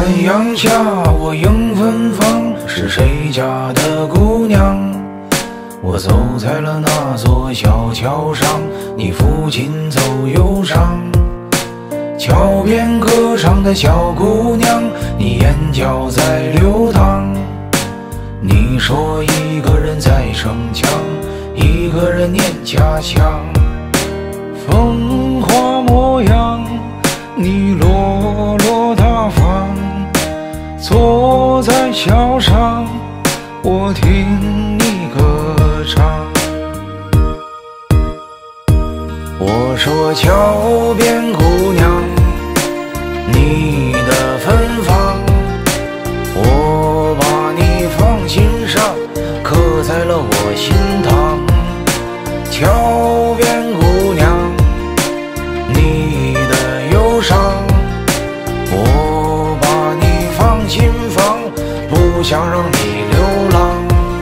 暖阳下，我迎芬芳，是谁家的姑娘？我走在了那座小桥上，你抚琴奏忧伤。桥边歌唱的小姑娘，你眼角在流淌。你说一个人在逞强，一个人念家乡。风华模样，你落落大方，坐在桥上，我听你歌唱。我说桥边姑娘，你的芬芳，我把你放心上，刻在了我心膛。桥边姑娘，你的忧伤，我把你放心房，不想让你流浪。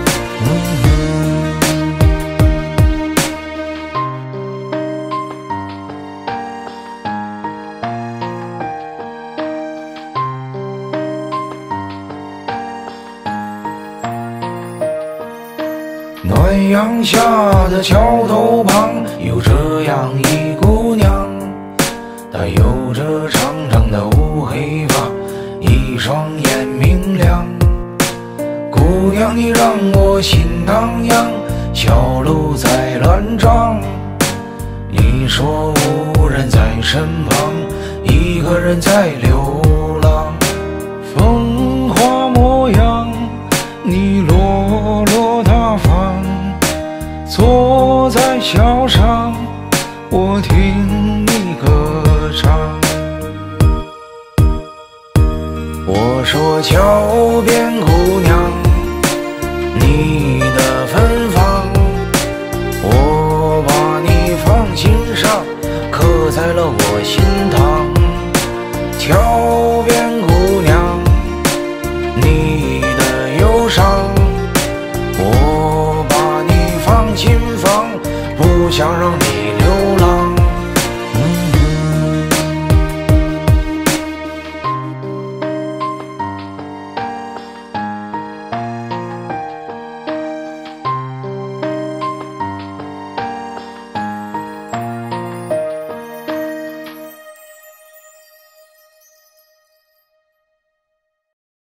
暖阳下的桥头旁，有这样一姑娘，她有着长长的乌黑发，一双眼明亮。姑娘你让我心荡漾，小鹿在乱撞。你说无人在身旁，一个人在流浪。风华模样，你落落大方，坐在桥上，我听你歌唱。我说桥边